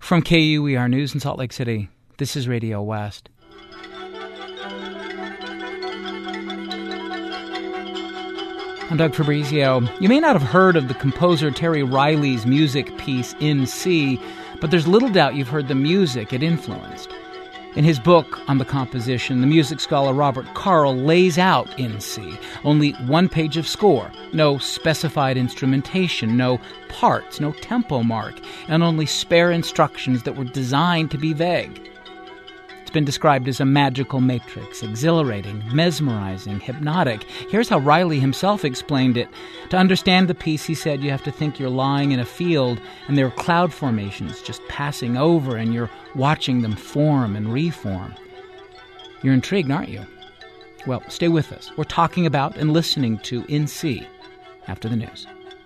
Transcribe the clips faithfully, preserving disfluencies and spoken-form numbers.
From K U E R News in Salt Lake City, this is Radio West. I'm Doug Fabrizio. You may not have heard of the composer Terry Riley's music piece In C, but there's little doubt you've heard the music it influenced. In his book on the composition, the music scholar Robert Carl lays out In C. Only one page of score, no specified instrumentation, no parts, no tempo mark, and only spare instructions that were designed to be vague. It's been described as a magical matrix, exhilarating, mesmerizing, hypnotic. Here's how Riley himself explained it. To understand the piece, he said, you have to think you're lying in a field and there are cloud formations just passing over and you're watching them form and reform. You're intrigued, aren't you? Well, stay with us. We're talking about and listening to In C after the news.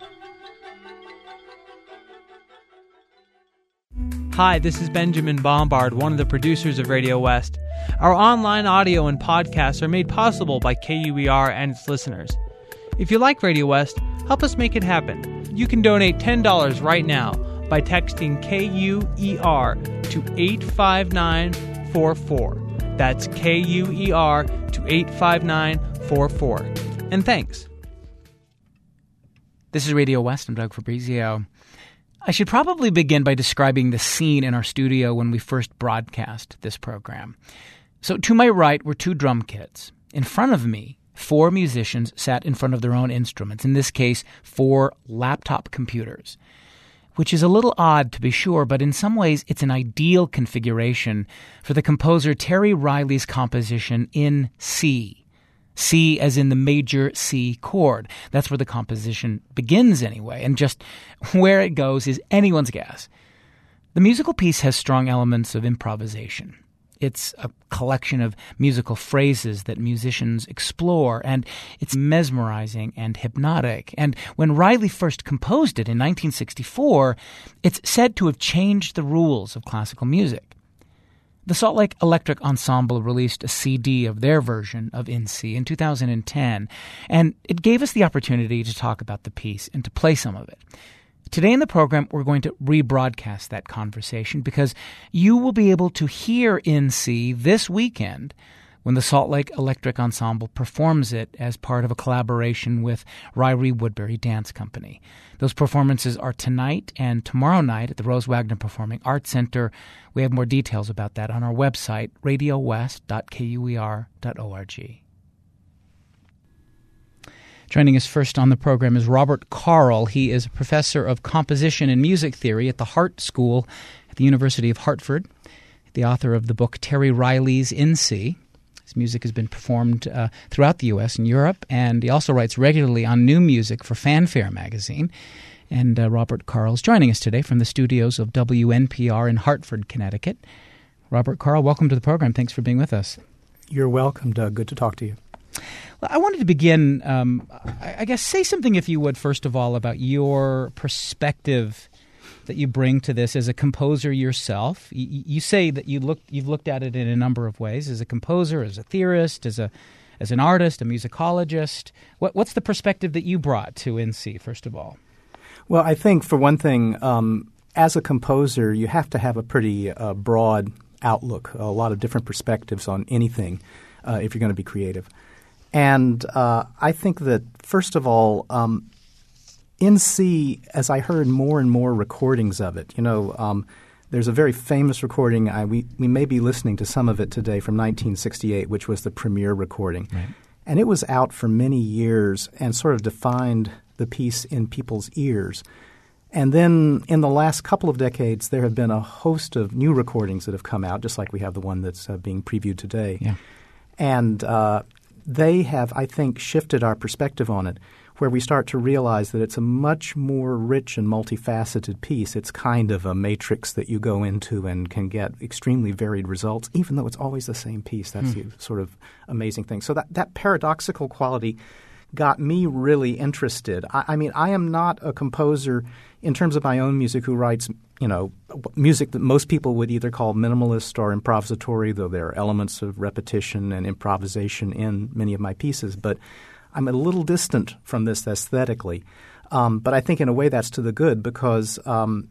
Hi, this is Benjamin Bombard, one of the producers of Radio West. Our online audio and podcasts are made possible by K U E R and its listeners. If you like Radio West, help us make it happen. You can donate ten dollars right now by texting K U E R to eight five nine four four. That's K U E R to eight five nine four four. And thanks. This is Radio West. I'm Doug Fabrizio. I should probably begin by describing the scene in our studio when we first broadcast this program. So to my right were two drum kits. In front of me, four musicians sat in front of their own instruments, in this case, four laptop computers, which is a little odd to be sure, but in some ways it's an ideal configuration for the composer Terry Riley's composition In C. C as in the major C chord. That's where the composition begins anyway, and just where it goes is anyone's guess. The musical piece has strong elements of improvisation. It's a collection of musical phrases that musicians explore, and it's mesmerizing and hypnotic. And when Riley first composed it in nineteen sixty-four, it's said to have changed the rules of classical music. The Salt Lake Electric Ensemble released a C D of their version of In C in two thousand ten, and it gave us the opportunity to talk about the piece and to play some of it. Today in the program, we're going to rebroadcast that conversation because you will be able to hear In C this weekend when the Salt Lake Electric Ensemble performs it as part of a collaboration with Ryrie Woodbury Dance Company. Those performances are tonight and tomorrow night at the Rose Wagner Performing Arts Center. We have more details about that on our website, radio west dot k u e r dot org. Joining us first on the program is Robert Carl. He is a professor of composition and music theory at the Hart School at the University of Hartford, the author of the book Terry Riley's In C. His music has been performed uh, throughout the U S and Europe, and he also writes regularly on new music for Fanfare magazine. And uh, Robert Carl is joining us today from the studios of W N P R in Hartford, Connecticut. Robert Carl, welcome to the program. Thanks for being with us. You're welcome, Doug. Good to talk to you. Well, I wanted to begin, um, I, I guess, say something, if you would, first of all, about your perspective that you bring to this as a composer yourself. You, you say that you look, you've looked at it in a number of ways, as a composer, as a theorist, as a as an artist, a musicologist. What, what's the perspective that you brought to In C, first of all? Well, I think, for one thing, um, as a composer, you have to have a pretty uh, broad outlook, a lot of different perspectives on anything uh, if you're going to be creative. And uh, I think that, first of all, um, In C, as I heard more and more recordings of it, you know, um, there's a very famous recording. I, we, we may be listening to some of it today from nineteen sixty-eight, which was the premiere recording. Right. And it was out for many years and sort of defined the piece in people's ears. And then in the last couple of decades, there have been a host of new recordings that have come out, just like we have the one that's uh, being previewed today. Yeah. And uh, they have, I think, shifted our perspective on it, where we start to realize that it's a much more rich and multifaceted piece. It's kind of a matrix that you go into and can get extremely varied results, even though it's always the same piece. That's hmm. the sort of amazing thing. So that, that paradoxical quality got me really interested. I, I mean, I am not a composer in terms of my own music who writes, you know, music that most people would either call minimalist or improvisatory, though there are elements of repetition and improvisation in many of my pieces. But I'm a little distant from this aesthetically. Um, but I think in a way that's to the good because um,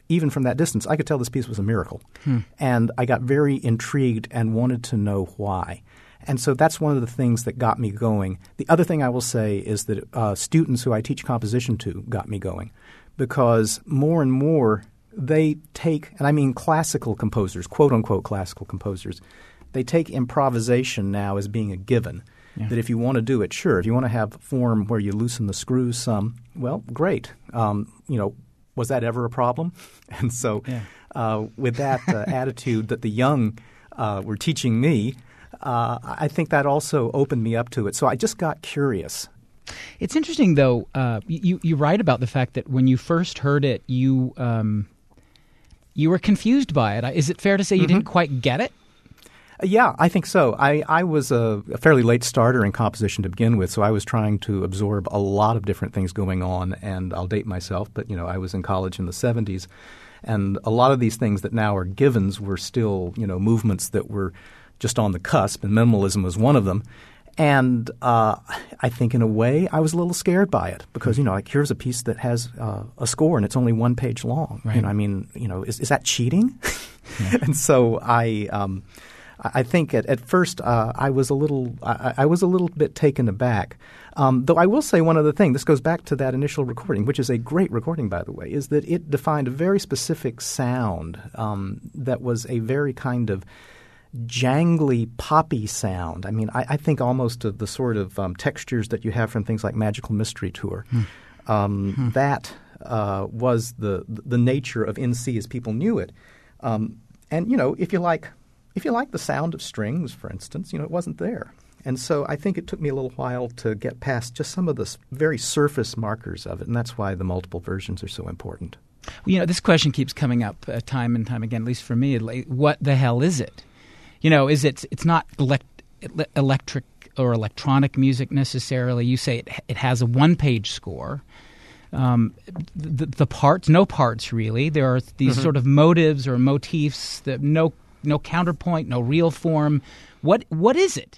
even from that distance, I could tell this piece was a miracle. Hmm. And I got very intrigued and wanted to know why. And so that's one of the things that got me going. The other thing I will say is that uh, students who I teach composition to got me going, because more and more they take – and I mean classical composers, quote-unquote classical composers – they take improvisation now as being a given. Yeah. That if you want to do it, sure. If you want to have form where you loosen the screws some, well, great. Um, you know, was that ever a problem? And so yeah. uh, with that uh, attitude that the young uh, were teaching me, uh, I think that also opened me up to it. So I just got curious. It's interesting, though. Uh, you, you write about the fact that when you first heard it, you um, you were confused by it. Is it fair to say you mm-hmm. didn't quite get it? Yeah, I think so. I, I was a, a fairly late starter in composition to begin with, so I was trying to absorb a lot of different things going on, and I'll date myself, but you know, I was in college in the seventies, and a lot of these things that now are givens were still, you know, movements that were just on the cusp, and minimalism was one of them. And uh, I think in a way I was a little scared by it because, you know, like here's a piece that has uh, a score and it's only one page long. Right. You know, I mean, you know, is, is that cheating? Yeah. And so I um, – I think at, at first uh, I was a little I, I was a little bit taken aback. Um, though I will say one other thing. This goes back to that initial recording, which is a great recording, by the way, is that it defined a very specific sound um, that was a very kind of jangly, poppy sound. I mean, I, I think almost of the sort of um, textures that you have from things like Magical Mystery Tour. Hmm. Um, hmm. That uh, was the the nature of N C as people knew it. Um, and, you know, if you like – If you like the sound of strings, for instance, you know, it wasn't there. And so I think it took me a little while to get past just some of the very surface markers of it, and that's why the multiple versions are so important. Well, you know, this question keeps coming up uh, time and time again, at least for me. Like, what the hell is it? You know, is it? It's not elect, electric or electronic music necessarily. You say it, it has a one-page score. Um, the, the parts, no parts really. There are these mm-hmm. sort of motives or motifs that no – no counterpoint, no real form. What what is it?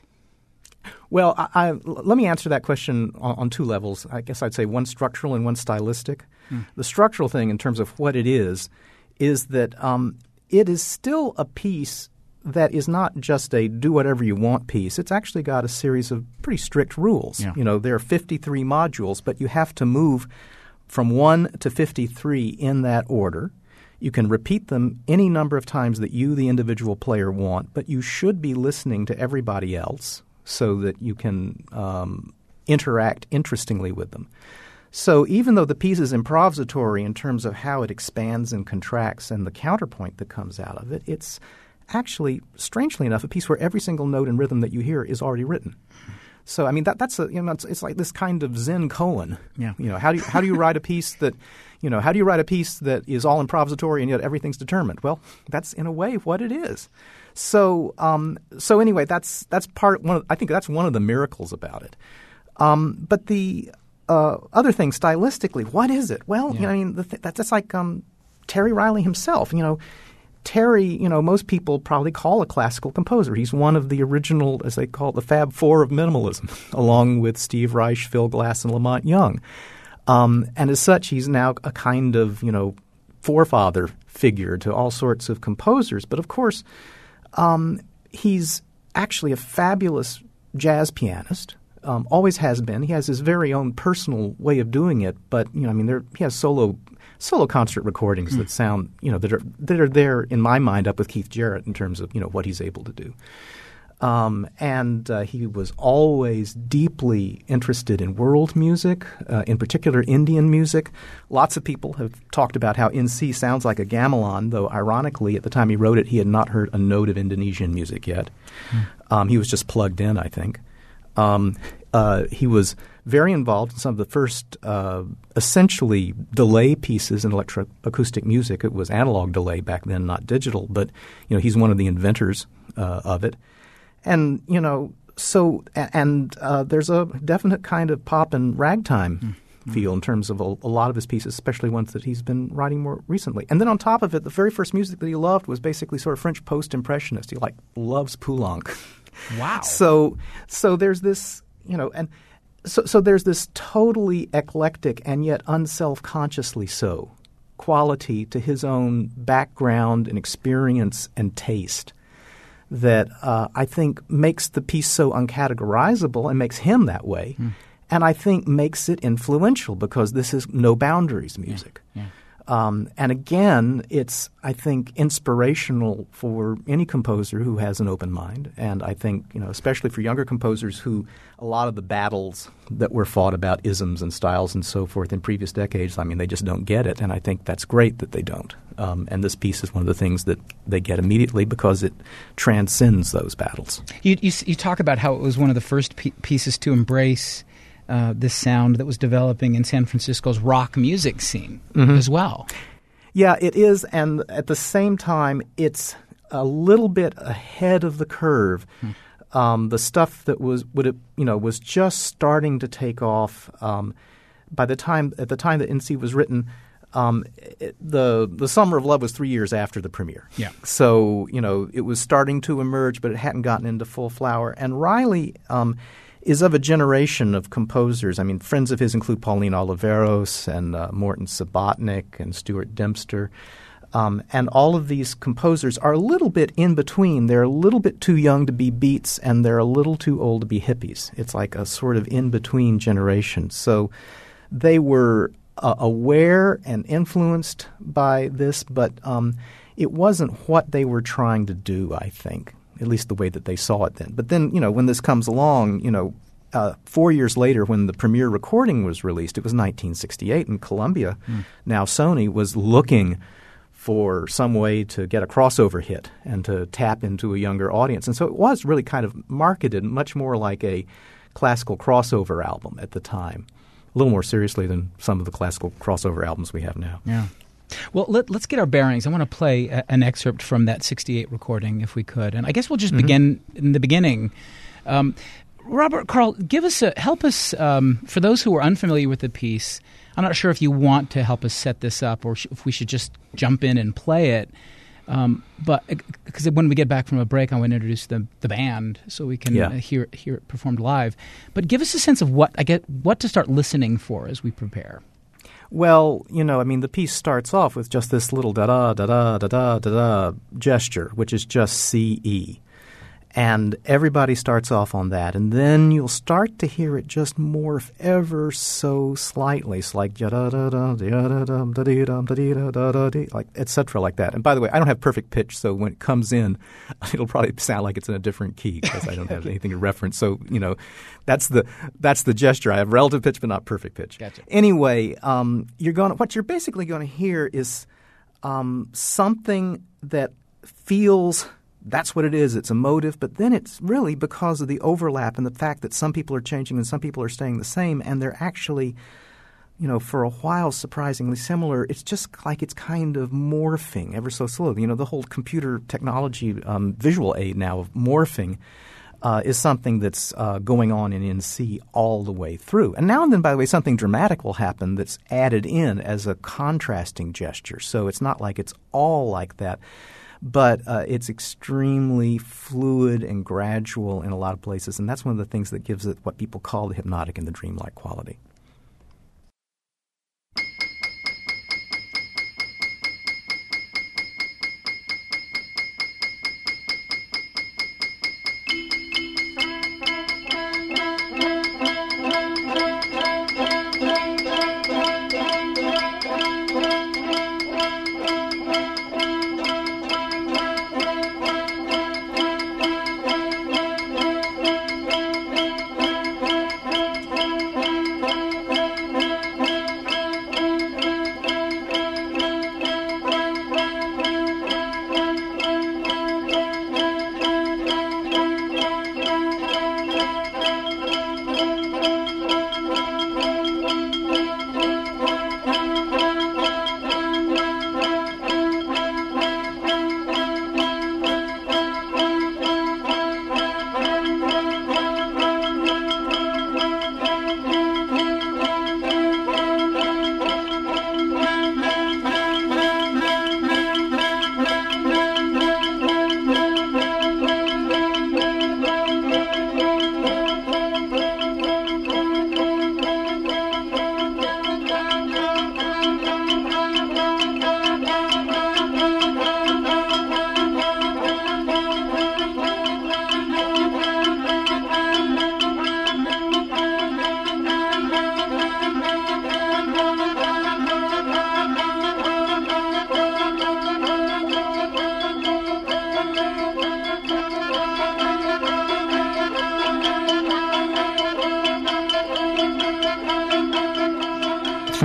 Well, I, I, let me answer that question on, on two levels. I guess I'd say one structural and one stylistic. Hmm. The structural thing in terms of what it is is that um, it is still a piece that is not just a do-whatever-you-want piece. It's actually got a series of pretty strict rules. Yeah. You know, there are fifty-three modules, but you have to move from one to fifty-three in that order. You can repeat them any number of times that you, the individual player, want, but you should be listening to everybody else so that you can um, interact interestingly with them. So even though the piece is improvisatory in terms of how it expands and contracts and the counterpoint that comes out of it, it's actually, strangely enough, a piece where every single note and rhythm that you hear is already written. So I mean that that's a you know it's, it's like this kind of Zen koan. Yeah. You know how do you how do you write a piece that you know how do you write a piece that is all improvisatory and yet everything's determined? Well, that's in a way what it is. So um, so anyway, that's that's part one. Of, I think that's one of the miracles about it. Um, but the uh, other thing, stylistically, what is it? Well, yeah. you know, I mean the th- that's, that's like um, Terry Riley himself. You know. Terry, you know, most people probably call a classical composer. He's one of the original, as they call it, the Fab Four of minimalism, along with Steve Reich, Phil Glass, and Lamont Young. Um, and as such, he's now a kind of, you know, forefather figure to all sorts of composers. But of course, um, he's actually a fabulous jazz pianist. Um, always has been. He has his very own personal way of doing it. But you know, I mean, there he has solo. Solo concert recordings mm. that sound, you know, that are that are there in my mind up with Keith Jarrett in terms of, you know, what he's able to do. Um, and uh, he was always deeply interested in world music, uh, in particular Indian music. Lots of people have talked about how N C sounds like a gamelan, though ironically at the time he wrote it he had not heard a note of Indonesian music yet. Mm. Um, he was just plugged in, I think. Um, uh, he was very involved in some of the first uh, essentially delay pieces in electroacoustic music. It was analog delay back then, not digital, but you know he's one of the inventors uh, of it. And you know, so and uh, there's a definite kind of pop and ragtime mm-hmm. feel in terms of a, a lot of his pieces, especially ones that he's been writing more recently. And then on top of it, the very first music that he loved was basically sort of French post-impressionist. He like loves Poulenc. Wow. So so there's this, you know, and so so there's this totally eclectic and yet unself-consciously so quality to his own background and experience and taste that uh, I think makes the piece so uncategorizable and makes him that way. Mm. And I think makes it influential because this is no boundaries music. Yeah, yeah. Um, and again, it's, I think, inspirational for any composer who has an open mind. And I think, you know, especially for younger composers who a lot of the battles that were fought about isms and styles and so forth in previous decades, I mean, they just don't get it. And I think that's great that they don't. Um, and this piece is one of the things that they get immediately because it transcends those battles. You, you, you talk about how it was one of the first p- pieces to embrace Uh, this sound that was developing in San Francisco's rock music scene mm-hmm. as well. Yeah, it is, and at the same time, it's a little bit ahead of the curve. Hmm. Um, the stuff that was would have, you know was just starting to take off. Um, by the time at the time that N C was written, um, it, the the Summer of Love was three years after the premiere. Yeah. So you know it was starting to emerge, but it hadn't gotten into full flower. And Riley Um, is of a generation of composers. I mean, friends of his include Pauline Oliveros and uh, Morton Subotnick and Stuart Dempster. Um, and all of these composers are a little bit in between. They're a little bit too young to be beats, and they're a little too old to be hippies. It's like a sort of in-between generation. So they were uh, aware and influenced by this, but um, it wasn't what they were trying to do, I think. At least the way that they saw it then. But then, you know, when this comes along, you know, uh, four years later when the premiere recording was released, it was nineteen sixty-eight, and Columbia, mm. now Sony, was looking for some way to get a crossover hit and to tap into a younger audience. And so it was really kind of marketed much more like a classical crossover album at the time, a little more seriously than some of the classical crossover albums we have now. Yeah. Well, let, let's get our bearings. I want to play a, an excerpt from that sixty-eight recording, if we could. And I guess we'll just mm-hmm. begin in the beginning. Um, Robert, Carl, give us a, help us, um, for those who are unfamiliar with the piece, I'm not sure if you want to help us set this up or sh- if we should just jump in and play it. Um, but because when we get back from a break, I want to introduce the the band so we can yeah. uh, hear hear it performed live. But give us a sense of what I get, what to start listening for as we prepare. Well, you know, I mean, the piece starts off with just this little da-da, da-da, da-da, da-da gesture, which is just C E. And everybody starts off on that. And then you'll start to hear it just morph ever so slightly. It's like like et cetera like that. And by the way, I don't have perfect pitch, so when it comes in, it'll probably sound like it's in a different key because I don't have anything to reference. So, you know, that's the that's the gesture. I have relative pitch but not perfect pitch. Gotcha. Anyway, um, you're going what you're basically going to hear is um, something that feels – that's what it is. It's emotive, but then it's really because of the overlap and the fact that some people are changing and some people are staying the same, and they're actually, you know, for a while surprisingly similar. It's just like it's kind of morphing ever so slowly. You know, the whole computer technology um, visual aid now of morphing uh, is something that's uh, going on in N C all the way through. And now and then, by the way, something dramatic will happen that's added in as a contrasting gesture. So it's not like it's all like that. But uh, it's extremely fluid and gradual in a lot of places, and that's one of the things that gives it what people call the hypnotic and the dreamlike quality.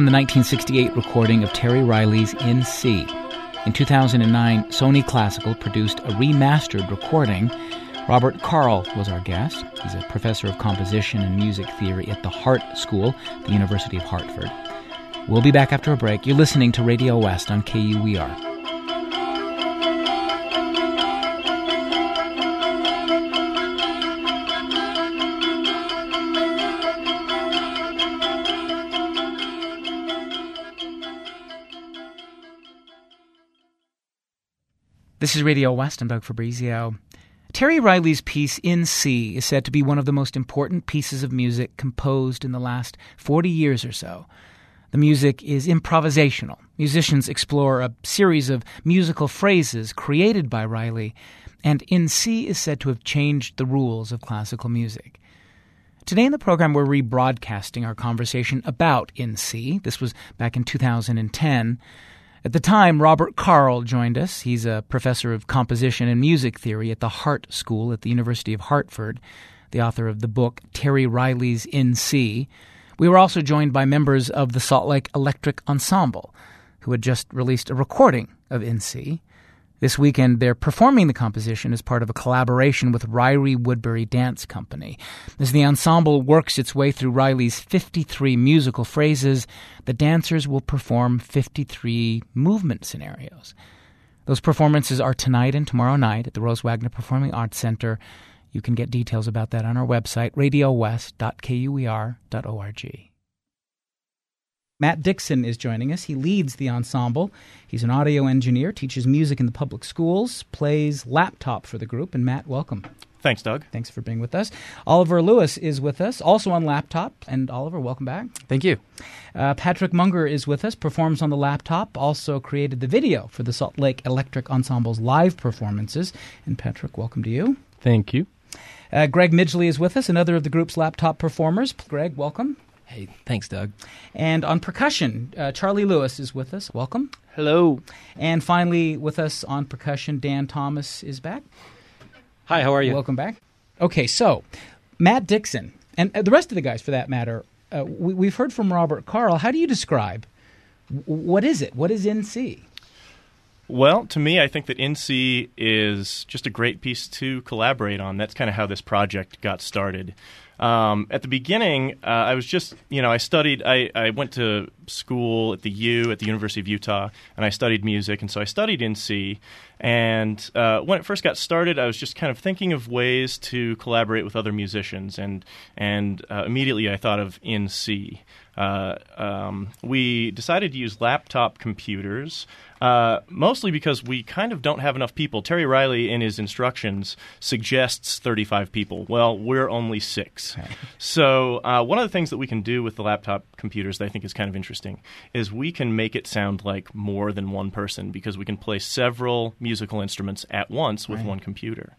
from the nineteen sixty-eight recording of Terry Riley's In C. In two thousand nine, Sony Classical produced a remastered recording. Robert Carl was our guest. He's a professor of composition and music theory at the Hart School, the University of Hartford. We'll be back after a break. You're listening to Radio West on K U E R. This is Radio West. I'm Doug Fabrizio. Terry Riley's piece In C is said to be one of the most important pieces of music composed in the last forty years or so. The music is improvisational. Musicians explore a series of musical phrases created by Riley, and In C is said to have changed the rules of classical music. Today in the program, we're rebroadcasting our conversation about In C. This was back in two thousand ten. At the time, Robert Carl joined us. He's a professor of composition and music theory at the Hart School at the University of Hartford, the author of the book Terry Riley's In C. We were also joined by members of the Salt Lake Electric Ensemble, who had just released a recording of In C. This weekend, they're performing the composition as part of a collaboration with Ryrie Woodbury Dance Company. As the ensemble works its way through Riley's fifty-three musical phrases, the dancers will perform fifty-three movement scenarios. Those performances are tonight and tomorrow night at the Rose Wagner Performing Arts Center. You can get details about that on our website, radio west dot k u e r dot org. Matt Dixon is joining us. He leads the ensemble. He's an audio engineer, teaches music in the public schools, plays laptop for the group. And Matt, welcome. Thanks, Doug. Thanks for being with us. Oliver Lewis is with us, also on laptop. And Oliver, welcome back. Thank you. Uh, Patrick Munger is with us, performs on the laptop, also created the video for the Salt Lake Electric Ensemble's live performances. And Patrick, welcome to you. Thank you. Uh, Greg Midgley is with us, another of the group's laptop performers. Greg, welcome. Hey, thanks, Doug. And on percussion, uh, Charlie Lewis is with us. Welcome. Hello. And finally, with us on percussion, Dan Thomas is back. Hi, how are you? Welcome back. Okay, so Matt Dixon, and the rest of the guys, for that matter, uh, we, we've heard from Robert Carl. How do you describe, what is it? What is In C? Well, to me, I think that In C is just a great piece to collaborate on. That's kind of how this project got started. Um, at the beginning, uh, I was just, you know, I studied, I, I went to school at the U, at the University of Utah, and I studied music, and so I studied In C. And uh, when it first got started, I was just kind of thinking of ways to collaborate with other musicians, and and uh, immediately I thought of In C. Uh, um, we decided to use laptop computers, uh, mostly because we kind of don't have enough people. Terry Riley, in his instructions, suggests thirty-five people. Well, we're only six. Okay. So uh, one of the things that we can do with the laptop computers that I think is kind of interesting is we can make it sound like more than one person, because we can play several musical instruments at once with right. one computer.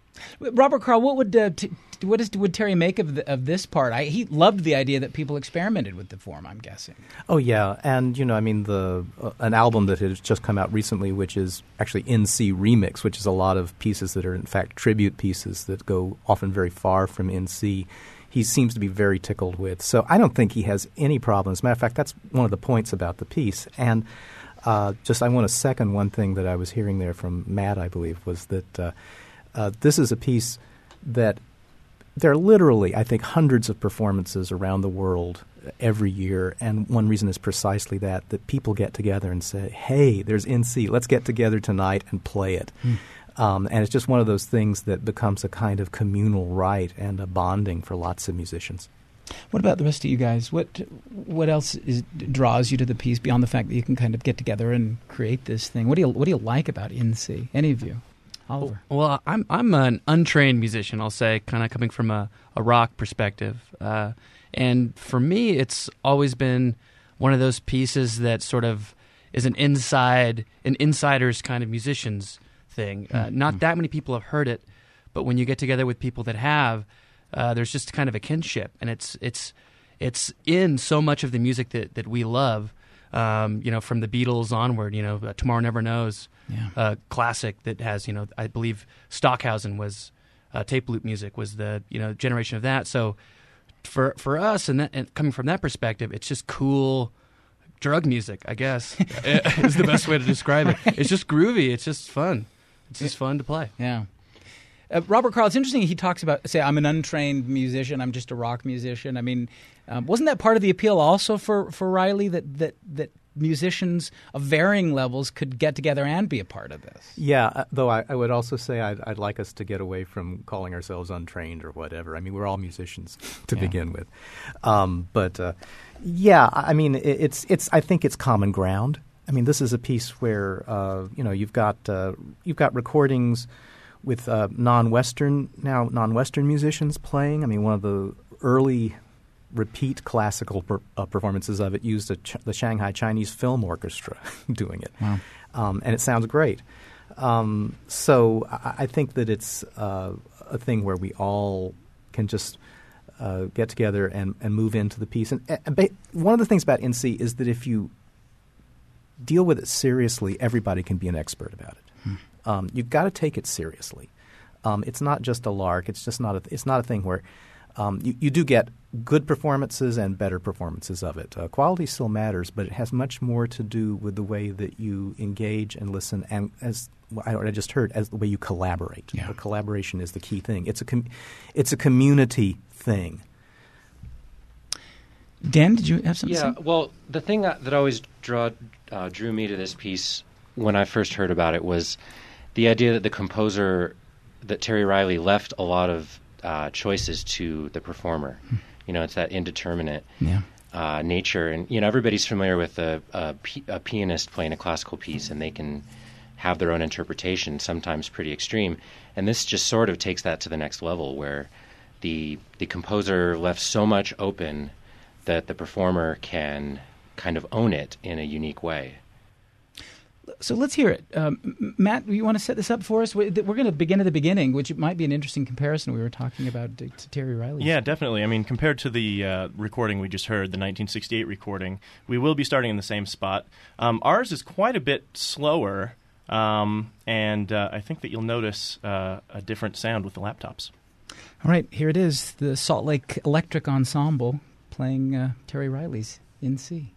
Robert Carl, what would uh, t- what is, would Terry make of the, of this part? I, he loved the idea that people experimented with the form, I'm guessing. Oh yeah, and you know, I mean, the uh, an album that has just come out recently, which is actually In C Remix, which is a lot of pieces that are in fact tribute pieces that go often very far from In C. He seems to be very tickled with. So I don't think he has any problem. As a matter of fact, that's one of the points about the piece. And uh, just I want to second one thing that I was hearing there from Matt, I believe, was that uh, uh, this is a piece that there are literally, I think, hundreds of performances around the world every year. And one reason is precisely that, that people get together and say, hey, there's In C. Let's get together tonight and play it. Mm. Um, and it's just one of those things that becomes a kind of communal rite and a bonding for lots of musicians. What about the rest of you guys? What what else is, draws you to the piece beyond the fact that you can kind of get together and create this thing? What do you what do you like about In C? Any of you? Oliver? Well, I'm I'm an untrained musician, I'll say, kind of coming from a, a rock perspective. Uh, and for me, it's always been one of those pieces that sort of is an inside, an insider's kind of musician's thing. Uh, mm-hmm. Not that many people have heard it, but when you get together with people that have, uh, there's just kind of a kinship, and it's it's it's in so much of the music that, that we love. Um, you know, from the Beatles onward. You know, uh, Tomorrow Never Knows, yeah. uh, classic that has, you know, I believe Stockhausen was uh, tape loop music was the you know generation of that. So for for us, and, that, and coming from that perspective, it's just cool drug music, I guess, is the best way to describe it. It's just groovy. It's just fun. It's just fun to play. Yeah. Uh, Robert Carl, it's interesting he talks about, say, I'm an untrained musician, I'm just a rock musician. I mean, um, wasn't that part of the appeal also for, for Riley, that, that, that musicians of varying levels could get together and be a part of this? Yeah, uh, though I, I would also say I'd, I'd like us to get away from calling ourselves untrained or whatever. I mean, we're all musicians to yeah. begin with. Um, but, uh, yeah, I mean, it, it's it's. I think it's common ground. I mean, this is a piece where, uh, you know, you've got uh, you've got recordings with uh, non-Western now non-Western musicians playing. I mean, one of the early repeat classical per, uh, performances of it used a Ch- the Shanghai Chinese Film Orchestra doing it, wow. um, and it sounds great. Um, so I, I think that it's uh, a thing where we all can just uh, get together and, and move into the piece. And, and ba- one of the things about N C is that if you deal with it seriously, everybody can be an expert about it. Hmm. Um, you've got to take it seriously. Um, it's not just a lark. It's just not a. It's not a thing where um, you, you do get good performances and better performances of it. Uh, quality still matters, but it has much more to do with the way that you engage and listen, and as I, I just heard, as the way you collaborate. Yeah. The collaboration is the key thing. It's a com- it's a community thing. Dan, did you have something Yeah, to say? well, the thing that, that always draw, uh, drew me to this piece when I first heard about it was the idea that the composer, that Terry Riley, left a lot of uh, choices to the performer. Hmm. You know, it's that indeterminate Yeah. uh, nature. And, you know, everybody's familiar with a, a, p- a pianist playing a classical piece, and they can have their own interpretation, sometimes pretty extreme. And this just sort of takes that to the next level, where the the composer left so much open that the performer can kind of own it in a unique way. So let's hear it. Um, Matt, you want to set this up for us? We're going to begin at the beginning, which might be an interesting comparison we were talking about to, to Terry Riley. Yeah, definitely. I mean, compared to the uh, recording we just heard, the nineteen sixty-eight recording, we will be starting in the same spot. Um, ours is quite a bit slower, um, and uh, I think that you'll notice uh, a different sound with the laptops. All right, here it is, the Salt Lake Electric Ensemble playing uh, Terry Riley's In C.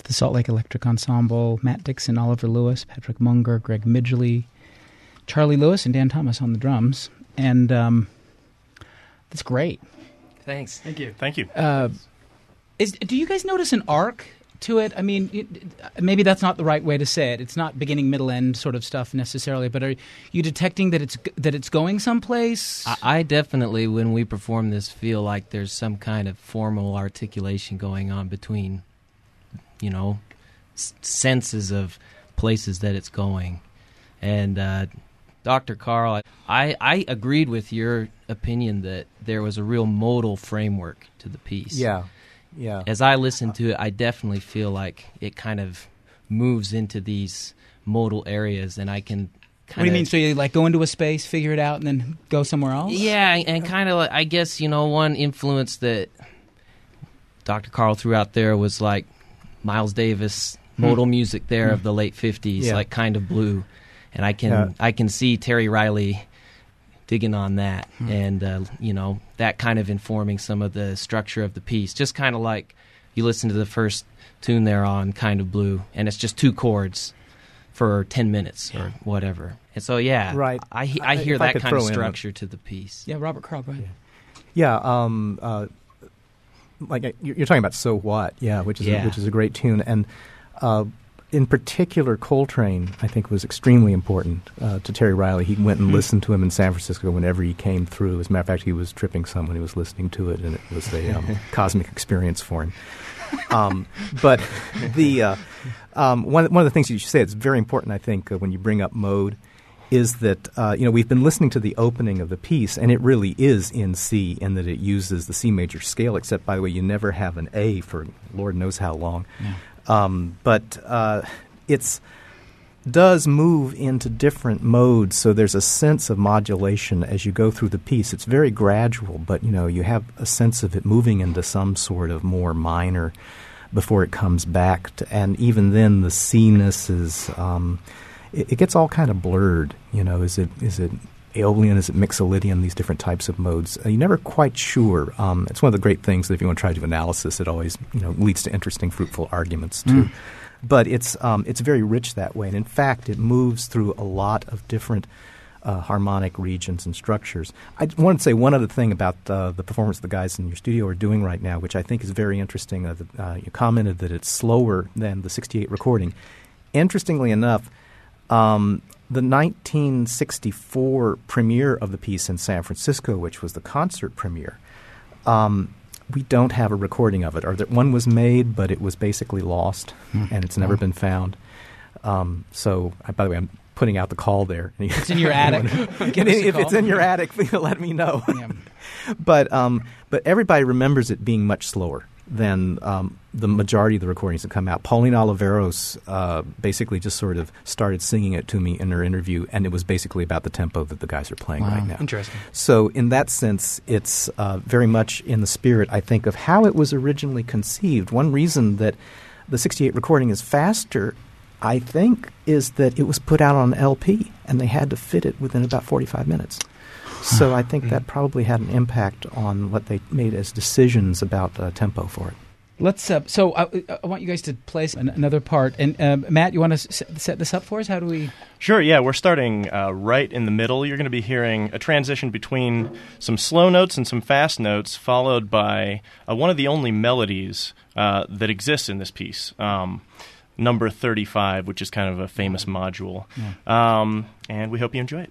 the Salt Lake Electric Ensemble, Matt Dixon, Oliver Lewis, Patrick Munger, Greg Midgley, Charlie Lewis, and Dan Thomas on the drums. And um, that's great. Thanks. Thank you. Thank you. Uh, is do you guys notice an arc to it? I mean, it, maybe that's not the right way to say it. It's not beginning, middle, end sort of stuff necessarily. But are you detecting that it's that it's going someplace? I, I definitely, when we perform this, feel like there's some kind of formal articulation going on between, you know, s- senses of places that it's going. And uh, Doctor Carl, I, I agreed with your opinion that there was a real modal framework to the piece. Yeah, yeah. As I listen to it, I definitely feel like it kind of moves into these modal areas, and I can kind of... What do you mean? So you like go into a space, figure it out, and then go somewhere else? Yeah, and kind of, I guess, you know, one influence that Doctor Carl threw out there was like Miles Davis, modal hmm. music there hmm. of the late fifties, yeah. like Kind of Blue. And I can yeah. I can see Terry Riley digging on that, hmm. and uh, you know, that kind of informing some of the structure of the piece. Just kind of like you listen to the first tune there on Kind of Blue, and it's just two chords for ten minutes yeah. or whatever. And so yeah, right. I I hear if that I kind of a- structure to the piece. Yeah, Robert Carl, go ahead. Yeah, um, uh, like uh, you're talking about "So What," yeah, which is Yeah. A, which is a great tune, and uh, in particular, Coltrane, I think, was extremely important uh, to Terry Riley. He went and mm-hmm. listened to him in San Francisco whenever he came through. As a matter of fact, he was tripping some when he was listening to it, and it was a um, cosmic experience for him. Um, but the uh, um, one one of the things you should say that's very important, I think, uh, when you bring up mode, is that uh, you know we've been listening to the opening of the piece, and it really is in C, in that it uses the C major scale. Except, by the way, you never have an A for Lord knows how long. Yeah. Um, but uh, it's does move into different modes, so there's a sense of modulation as you go through the piece. It's very gradual, but you know you have a sense of it moving into some sort of more minor before it comes back to, and even then the C-ness is um, it, it gets all kind of blurred. You know, is it is it Aeolian, is it Mixolydian? These different types of modes. Uh, you're never quite sure. Um, it's one of the great things that if you want to try to do analysis, it always you know leads to interesting, fruitful arguments too. Mm. But it's um, it's very rich that way, and in fact, it moves through a lot of different uh, harmonic regions and structures. I wanted to say one other thing about uh, the performance the guys in your studio are doing right now, which I think is very interesting. Uh, the, uh, you commented that it's slower than the sixty-eight recording. Interestingly enough, um, the nineteen sixty-four premiere of the piece in San Francisco, which was the concert premiere, um, we don't have a recording of it. Or that one was made, but it was basically lost, mm. and it's never mm. been found. Um, so, uh, by the way, I'm putting out the call there. It's in your attic. If it's in your attic, please let me know. Yeah. But um, but everybody remembers it being much slower than um, the majority of the recordings that come out. Pauline Oliveros uh, basically just sort of started singing it to me in her interview, and it was basically about the tempo that the guys are playing wow. right now. Interesting. So in that sense, it's uh, very much in the spirit, I think, of how it was originally conceived. One reason that the sixty-eight recording is faster, I think, is that it was put out on L P, and they had to fit it within about forty-five minutes. So I think that probably had an impact on what they made as decisions about uh, tempo for it. Let's. Uh, so I, I want you guys to play an, another part. And um, Matt, you want to s- set this up for us? How do we? Sure. Yeah, we're starting uh, right in the middle. You're going to be hearing a transition between some slow notes and some fast notes, followed by uh, one of the only melodies uh, that exists in this piece. Um, number thirty-five, which is kind of a famous module. Yeah. Um, and we hope you enjoy it.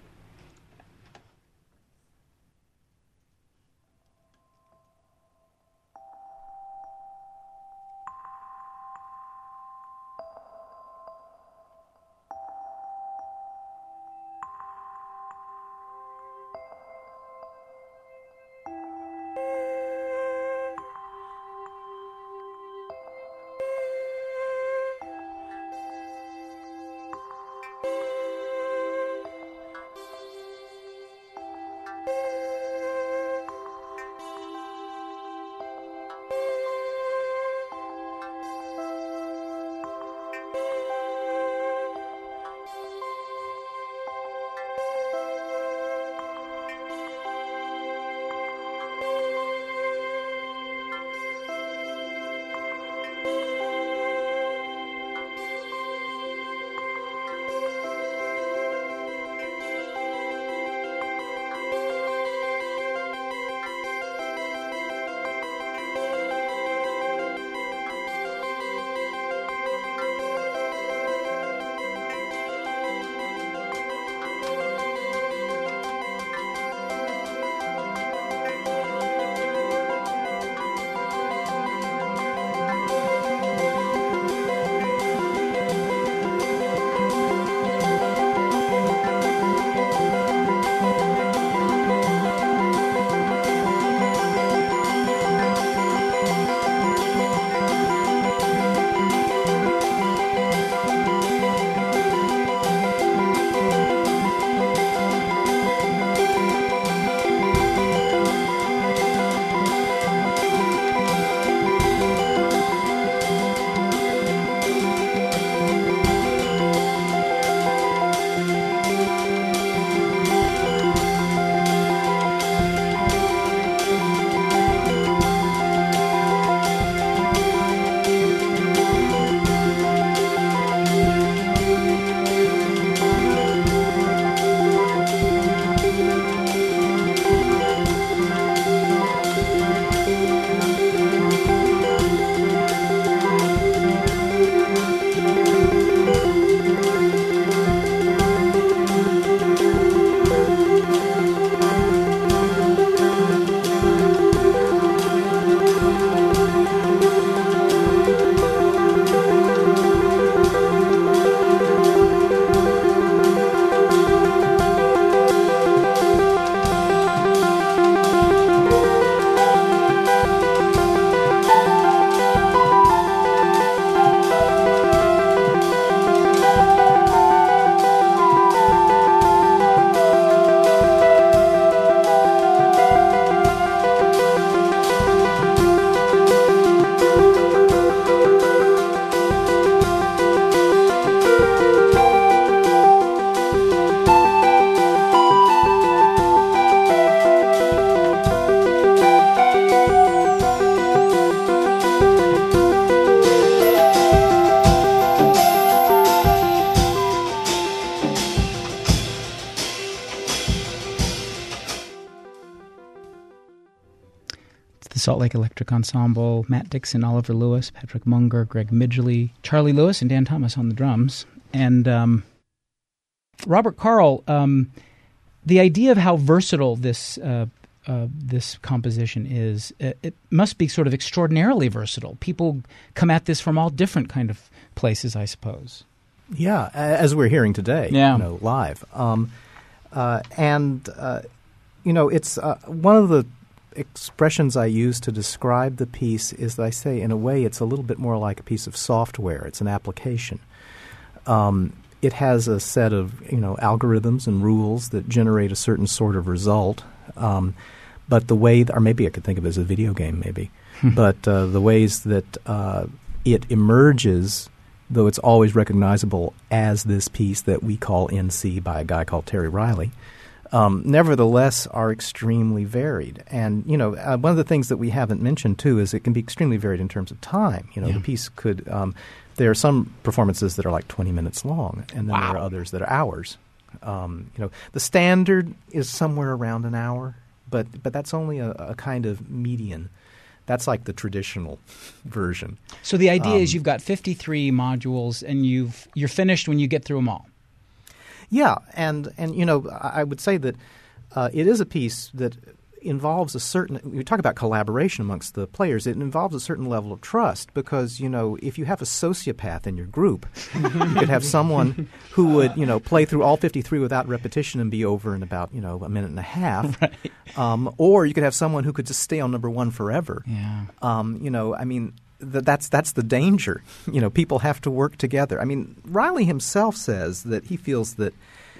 It's the Salt Lake Electric Ensemble, Matt Dixon, Oliver Lewis, Patrick Munger, Greg Midgley, Charlie Lewis, and Dan Thomas on the drums. And um, Robert Carl, um, the idea of how versatile this uh, uh, this composition is, it, it must be sort of extraordinarily versatile. People come at this from all different kind of places, I suppose. Yeah, as we're hearing today, yeah. you know, live. Um, uh, and, uh, you know, it's uh, one of the expressions I use to describe the piece is that I say, in a way, it's a little bit more like a piece of software. It's an application. Um, it has a set of, you know, algorithms and rules that generate a certain sort of result. Um, but the way, th- or maybe I could think of it as a video game, maybe. but uh, the ways that uh, it emerges, though it's always recognizable as this piece that we call N C by a guy called Terry Riley, Um, nevertheless are extremely varied. And, you know, uh, one of the things that we haven't mentioned, too, is it can be extremely varied in terms of time. You know, yeah. the piece could um, – there are some performances that are like twenty minutes long, and then wow. there are others that are hours. Um, you know, the standard is somewhere around an hour, but but that's only a, a kind of median. That's like the traditional version. So the idea um, is you've got fifty-three modules, and you've you're finished when you get through them all. Yeah, and, and you know, I would say that uh, it is a piece that involves a certain – we talk about collaboration amongst the players. It involves a certain level of trust because, you know, if you have a sociopath in your group, you could have someone who would, you know, play through all fifty-three without repetition and be over in about, you know, a minute and a half. Right. Um, or you could have someone who could just stay on number one forever. Yeah. Um, you know, I mean – That that's that's the danger. You know, people have to work together. I mean, Riley himself says that he feels that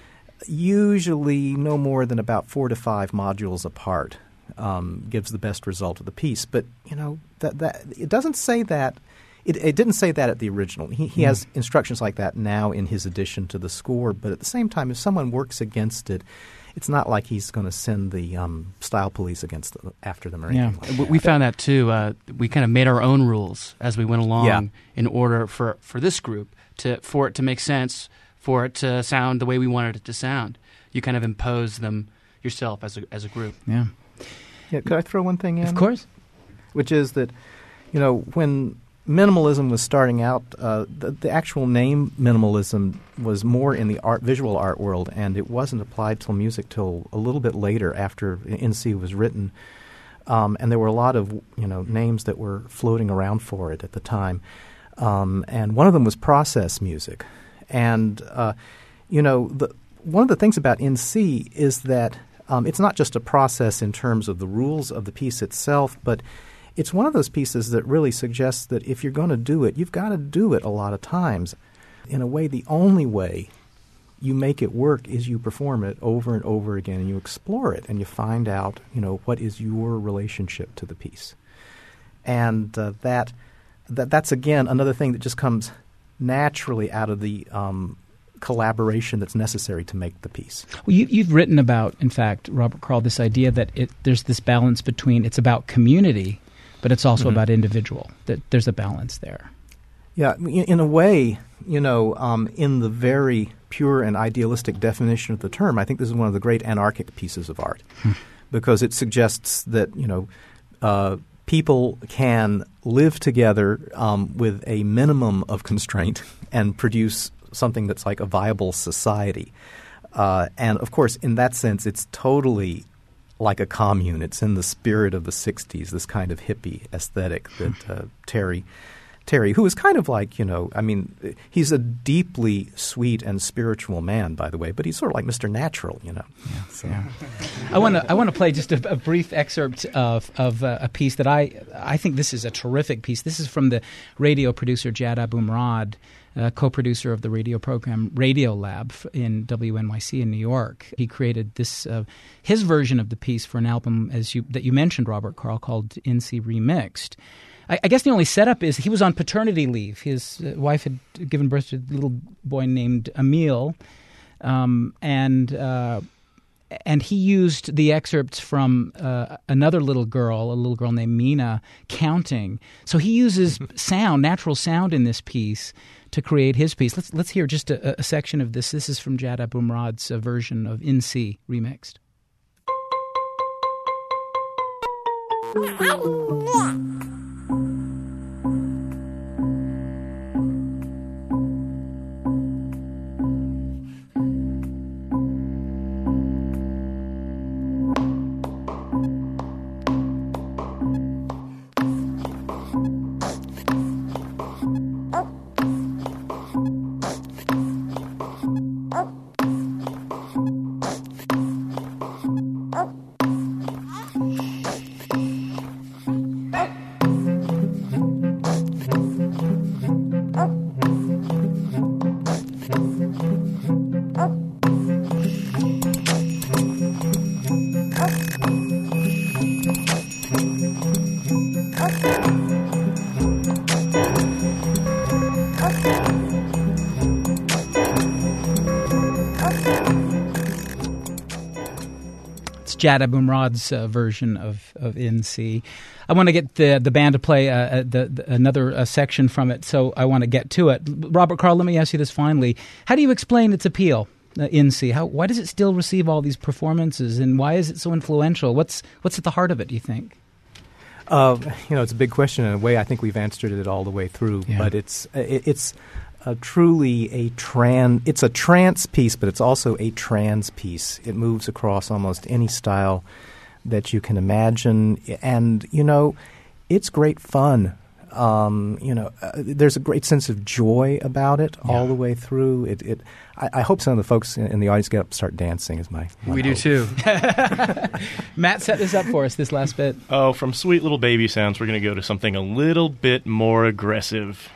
usually no more than about four to five modules apart um, gives the best result of the piece. But you know, that that it doesn't say that. It, it didn't say that at the original. He, he mm. has instructions like that now in his addition to the score. But at the same time, if someone works against it, it's not like he's going to send the um, style police against the, after them or anything yeah. like that. We found that too. Uh, we kind of made our own rules as we went along yeah. in order for, for this group to for it to make sense, for it to sound the way we wanted it to sound. You kind of impose them yourself as a as a group. Yeah. Yeah. Could I throw one thing in? Of course. Which is that, you know, when minimalism was starting out, uh, the, the actual name minimalism was more in the art, visual art world, and it wasn't applied till music till a little bit later after N C was written. Um, and there were a lot of, you know, names that were floating around for it at the time. Um, and one of them was process music. And, uh, you know, the, one of the things about N C is that um, it's not just a process in terms of the rules of the piece itself, but it's one of those pieces that really suggests that if you're going to do it, you've got to do it a lot of times. In a way, the only way you make it work is you perform it over and over again, and you explore it, and you find out, you know, what is your relationship to the piece. And uh, that, that that's, again, another thing that just comes naturally out of the um, collaboration that's necessary to make the piece. Well, you, you've written about, in fact, Robert Carl, this idea that it, there's this balance between it's about community, but it's also mm-hmm. about individual, that there's a balance there. Yeah, in, in a way, you know, um, in the very pure and idealistic definition of the term, I think this is one of the great anarchic pieces of art hmm. because it suggests that, you know, uh, people can live together um, with a minimum of constraint and produce something that's like a viable society. Uh, and, of course, in that sense, it's totally like a commune. It's in the spirit of the sixties, this kind of hippie aesthetic that uh, Terry, Terry, who is kind of like, you know, I mean, he's a deeply sweet and spiritual man, by the way, but he's sort of like Mister Natural, you know. Yeah, so. yeah. I want to I want to play just a, a brief excerpt of of uh, a piece that I I think this is a terrific piece. This is from the radio producer Jad Abumrad, Uh, co-producer of the radio program Radio Lab in W N Y C in New York. He created this uh, his version of the piece for an album as you that you mentioned, Robert Carl, called N C Remixed. I, I guess the only setup is he was on paternity leave. His uh, wife had given birth to a little boy named Emil, um, and uh, and he used the excerpts from uh, another little girl, a little girl named Mina, counting. So he uses sound, natural sound in this piece to create his piece. Let's let's hear just a, a section of this. This is from Jad Abumrad's uh, version of N C Remixed. Jad Abumrad's uh, version of, of In C. I want to get the the band to play uh, the, the, another uh, section from it, so I want to get to it. Robert Karl, let me ask you this finally. How do you explain its appeal, uh, In C? How, why does it still receive all these performances, and why is it so influential? What's, what's at the heart of it, do you think? Uh, you know, it's a big question. In a way, I think we've answered it all the way through, yeah. but it's it, it's uh, truly a tran. It's a trance piece, but it's also a trans piece. It moves across almost any style that you can imagine, and you know, it's great fun. Um, you know, uh, there's a great sense of joy about it yeah. all the way through. It, it I, I hope some of the folks in, in the audience get up and start dancing. Is my, my we hope. do too. Matt, set this up for us. This last bit. Oh, from Sweet Little Baby Sounds, we're going to go to something a little bit more aggressive.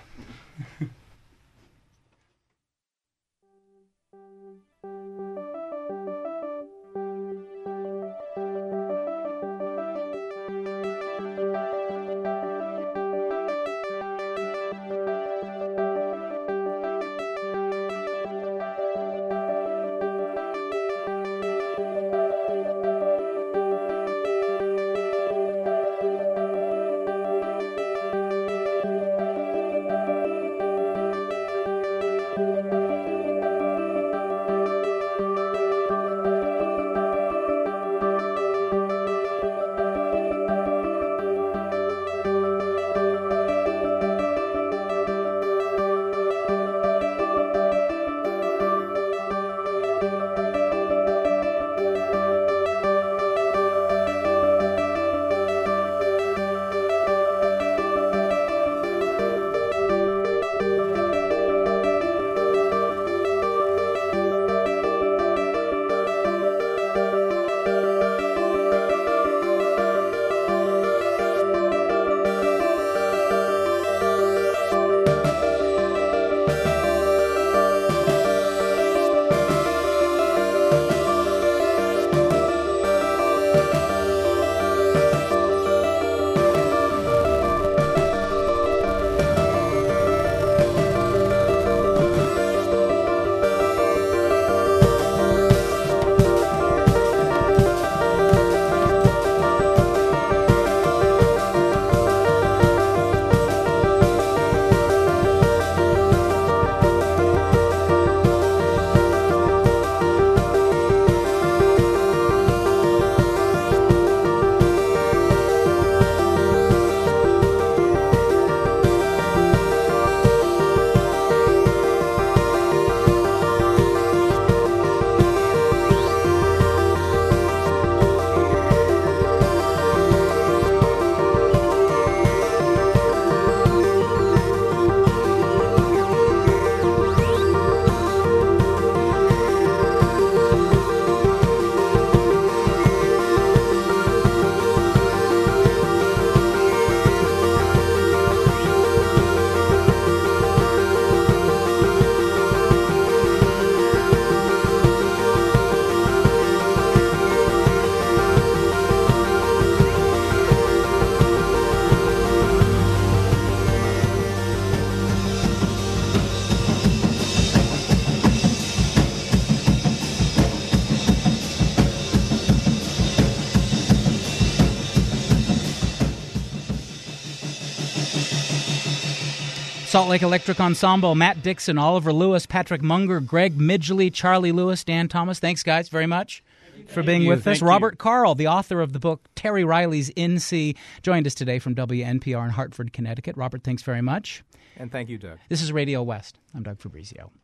Salt Lake Electric Ensemble, Matt Dixon, Oliver Lewis, Patrick Munger, Greg Midgley, Charlie Lewis, Dan Thomas. Thanks, guys, very much. for being you. with us. Thank you. Robert Karl, the author of the book Terry Riley's In C, joined us today from W N P R in Hartford, Connecticut. Robert, thanks very much. And thank you, Doug. This is Radio West. I'm Doug Fabrizio.